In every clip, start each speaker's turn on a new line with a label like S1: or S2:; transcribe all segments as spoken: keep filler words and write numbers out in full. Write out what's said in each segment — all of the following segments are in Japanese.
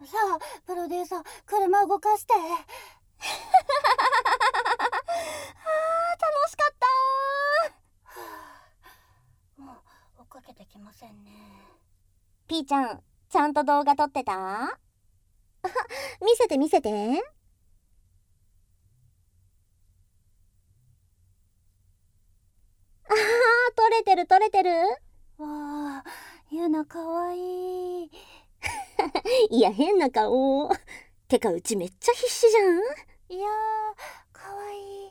S1: さあプロデューサー、車動かして。あー、
S2: 楽しかった
S1: ー。もう追っかけてきませんね。
S2: ピーちゃん、ちゃんと動画撮ってた？見せて見せて。あー、撮れてる撮れてる。
S1: わあ、ゆうなかわいい。
S2: いや、変な顔。てか、うちめっちゃ必死じゃん。
S1: いやー、かわいい。は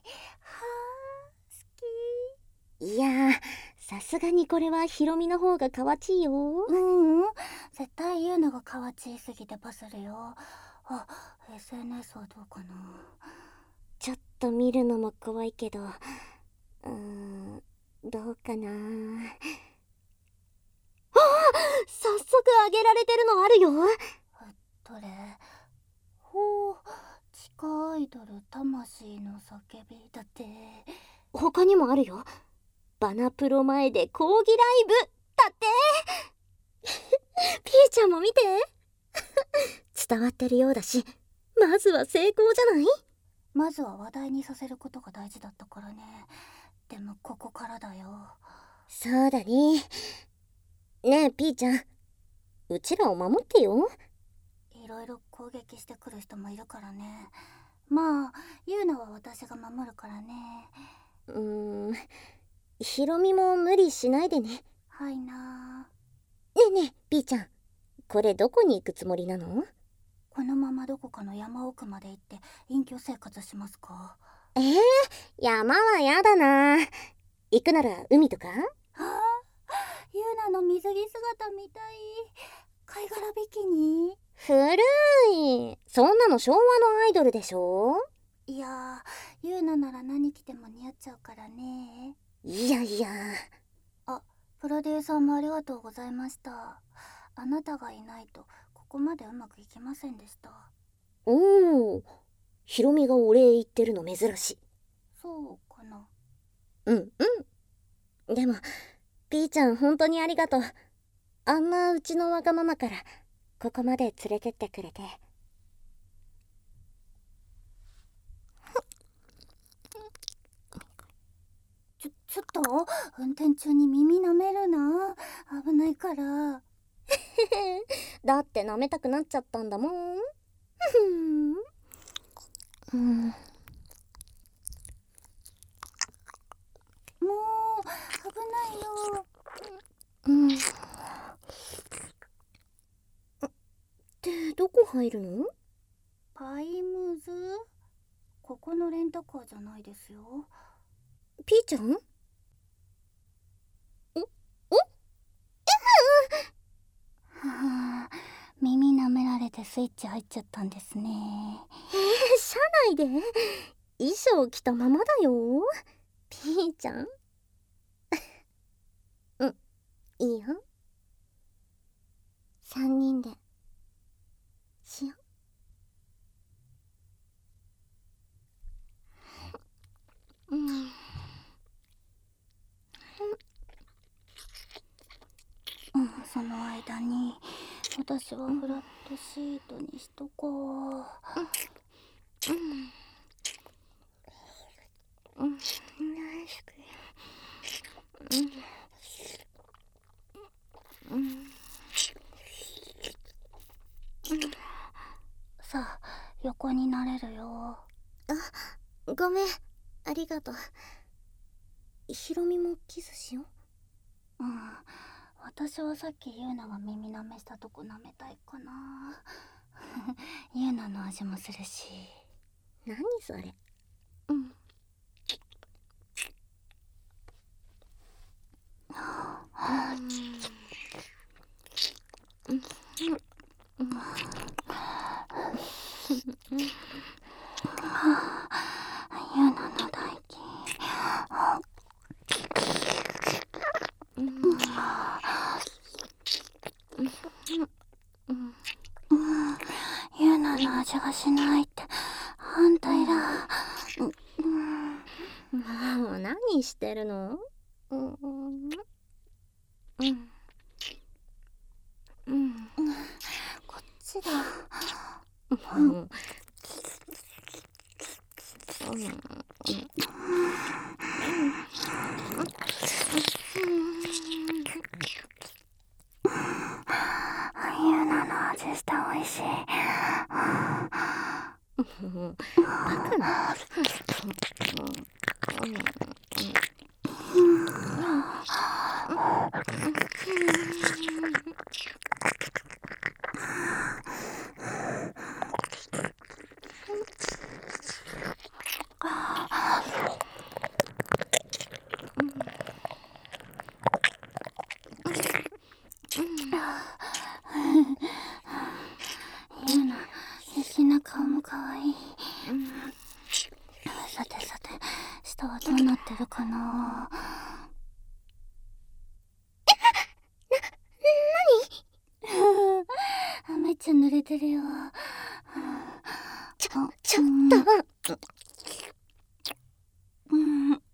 S1: ー、好き。
S2: いやー、さすがにこれはヒロミの方がかわちいよ。
S1: うんうん、絶対ゆうながかわちいすぎてバズるよ。あ、エスエヌエス はどうかな。
S2: ちょっと見るのも怖いけど、うーん、どうかな。ああ、早速あげられてるのあるよ。
S1: どれ？ほう、地下アイドル魂の叫びだって。
S2: 他にもあるよ。バナプロ前で講義ライブだってピーちゃんも見て伝わってるようだし、まずは成功じゃない？
S1: まずは話題にさせることが大事だったからね。でもここからだよ。
S2: そうだね。ねえピーちゃん、うちらを守ってよ。
S1: いろいろ攻撃してくる人もいるからね。まあゆうなは私が守るからね。
S2: うーん、ヒロミも無理しないでね。
S1: はいな。
S2: ねえねえピーちゃん、これどこに行くつもりなの？
S1: このままどこかの山奥まで行って隠居生活しますか？
S2: えー、山はやだな。行くなら海とか？
S1: はあ、ゆうなの水着姿みたい。貝殻ビキニ？
S2: 古い。そんなの昭和のアイドルでしょ。
S1: いやー、ゆうななら何着ても似合っちゃうからね。
S2: いやいや。
S1: あ、プロデューサーもありがとうございました。あなたがいないとここまでうまくいきませんでした。
S2: おお、ヒロミがお礼言ってるの珍しい。
S1: そうかな。
S2: うんうん。でもピーちゃん本当にありがとう。あんなうちのわがままからここまで連れてってくれて。
S1: ちょ、ちょっと運転中に耳舐めるな。危ないから。
S2: だって舐めたくなっちゃったんだもん。うん、
S1: もう危ないよ。
S2: うん。ってどこ入るの？
S1: パイムズ？ここのレンタカーじゃないですよ。
S2: ピーちゃん？おお
S1: はあ、耳舐められてスイッチ入っちゃったんですね。
S2: えー、車内で衣装着たままだよ。ピーちゃん。うん、いいよ。三人でしよう。うん、
S1: うん、その間に私はフラットシートにしとこう。うん
S2: うん、うん、うん、
S1: さあ、横になれるよ。
S2: あ、ごめん、ありがとう。ヒロミもキスしよう。
S1: うん、私はさっきゆうなが耳舐めしたとこ舐めたいかな。ゆうなの味もするし。
S2: 何それ。
S1: うん。うんうん、ゆうなの唾液。うん、ゆうなの味がしないって反対だ。
S2: もう何してるの？うんうんうんうん、
S1: こっちだ。
S2: うんうん
S1: ユナの味して美味しい。
S2: バカな。
S1: ユナ、粋な顔もかわいい。さてさて、下はどうなってるかな。な、なに？めっちゃ濡れてるよ。
S2: ちょ、ちょっと。
S1: うん、うん。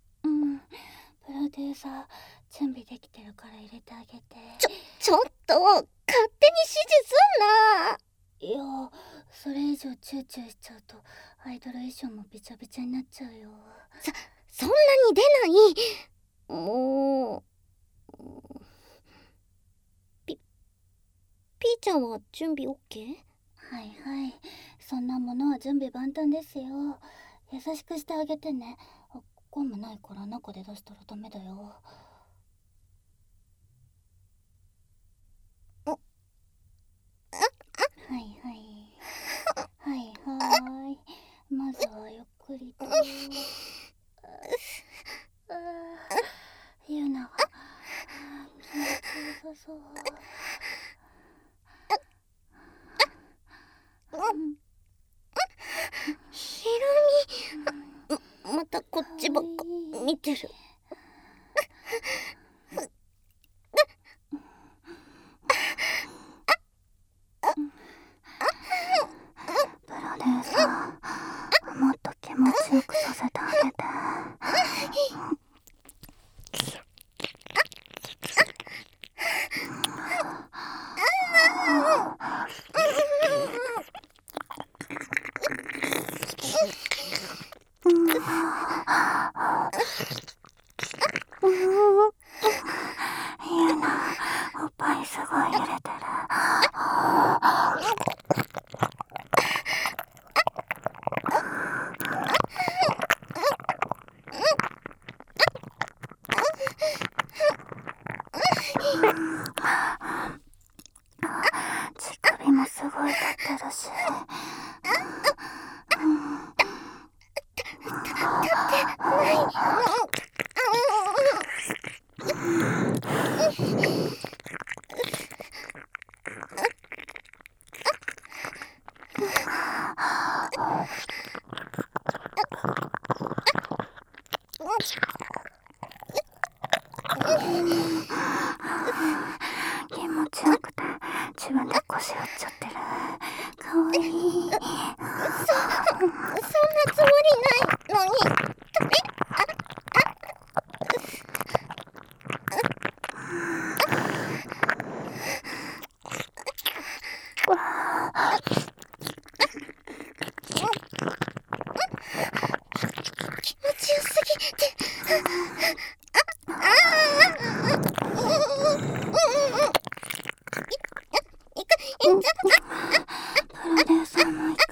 S1: プロデューサー、準備できてるから入れてあげて。
S2: ちょ、ちょっと、勝手に指示すんな。
S1: いや、それ以上チューチューしちゃうとアイドル衣装もびちゃびちゃになっちゃうよ。
S2: そ、そんなに出ない。もうピ、ピーちゃんは準備 オーケー？
S1: はいはい、そんなものは準備万端ですよ。優しくしてあげてね。ゴムないから中で出したらダメだよ。はいはいはいはい、まずはゆっくりと。ユナが気持ちよさそう。
S2: ヒロミ、またこっちばっか見てる。
S1: プロデューサー、もっと気持ちよくさせてあげて。ユナ、おっぱいすごい揺れてる。乳首もすごい立ってるし。気持ちよくて自分で腰折っちゃってる。かわいい。
S2: そ、そんなつもりないのに。気持ちよすぎて。
S1: プロデューサーも行く。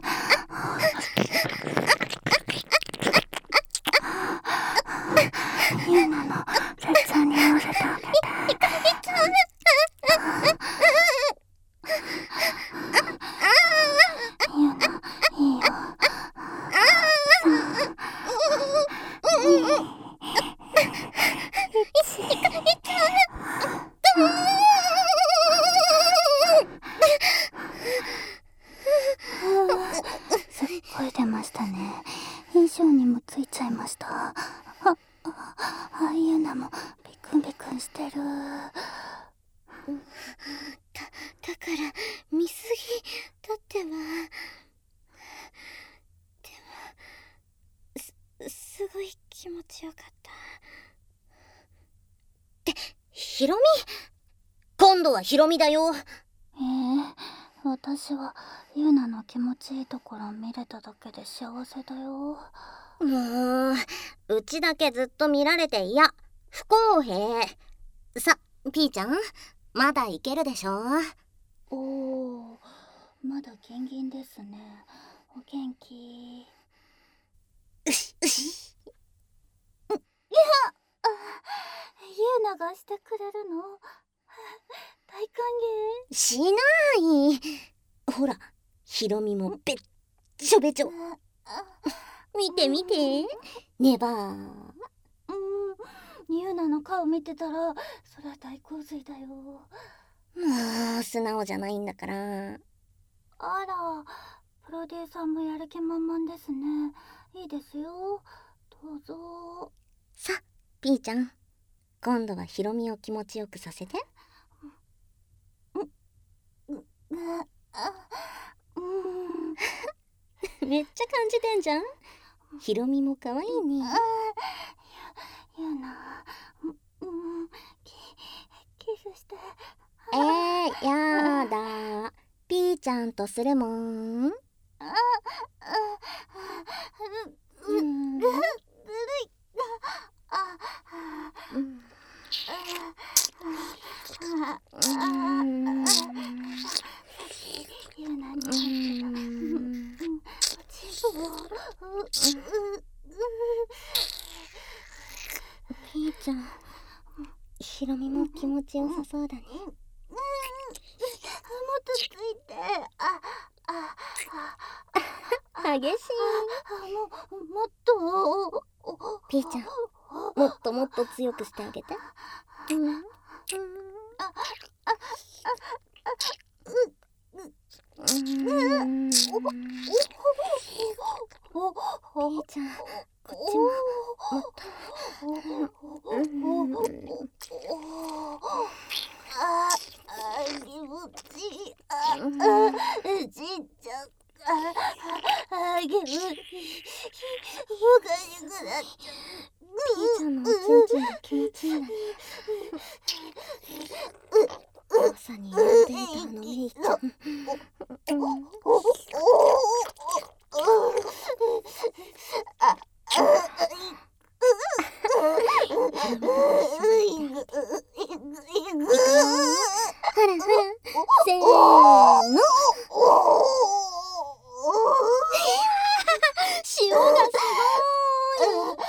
S1: ユナの絶賛に合わせてあげて。ユナ、いいよ。すっごい出ましたね。衣装にもついちゃいました。あ、あ、あ、ユナもビクンビクンしてる。
S2: だ、だから見すぎだってば。でも、す、すごい気持ちよかった。って、ヒロミ？今度はヒロミだよ。
S1: えー、 私はユナの気持ちいいところを見れただけで幸せだよ。
S2: もううちだけずっと見られて嫌、不公平。さ、ピーちゃん、まだいけるでしょ。
S1: おお、まだギンギンですね。お元気？
S2: うしうし。
S1: いや、ユナがしてくれるの？大歓迎。
S2: しない。ほら、ヒロミもべっちょべちょ。見て見て、ネバー。
S1: うん、ユナの顔見てたらそれは大洪水だよ。も
S2: う素直じゃないんだから。
S1: あら、プロデューサーもやる気満々ですね。いいですよ、どうぞ。
S2: さ、ピーちゃん、今度はヒロミを気持ちよくさせて。めっちゃ感じてんじゃん。ヒロミも可愛いね。
S1: ユナ、うん、キスして。
S2: えー、やだ。ピーちゃんとするもん。
S1: ずるい。ユナに
S2: ピーちゃん、ヒロミも気持ちよさそうだね。
S1: もっとついて。あ、あ、
S2: 激しい。
S1: も、もっと。
S2: ピーちゃん、もっともっと強くしてあげて。うん。うん。あ、あ、う、うん。ピーちゃん、こっちももっと。うん。
S1: あ、あ、気持ちいい。あ、あ、ちっちゃく。あ、気持ちいい。おかしくなっちゃう。
S2: ピーちゃんのおちんちんが気持ちいいんだね。まさにイノベーターのメイちゃん。ほらほら、せーの。塩がすごーい。
S1: もう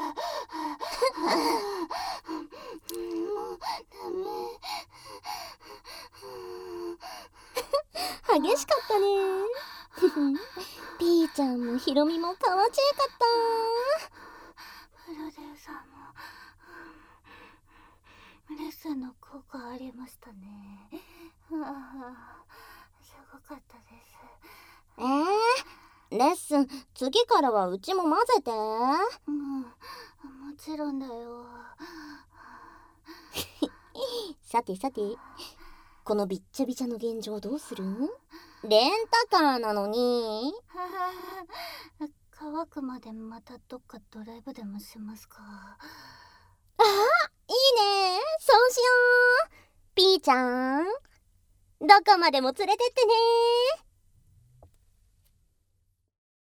S1: ダメ。
S2: 激しかったね。ピーちゃんもヒロミもかわちいかった。
S1: プロデューサーもレッスンの効果ありましたね。ああ、すごかったです。
S2: えー、レッスン次からはうちも混ぜて。
S1: うん、もちろんだよ。
S2: さてさて、このびっちゃびちゃの現状どうする？レンタカーなのに。
S1: 乾くまでまたどっかドライブでもしますか。
S2: あ、いいね、そうしよう。ピーちゃん、どこまでも連れてってね。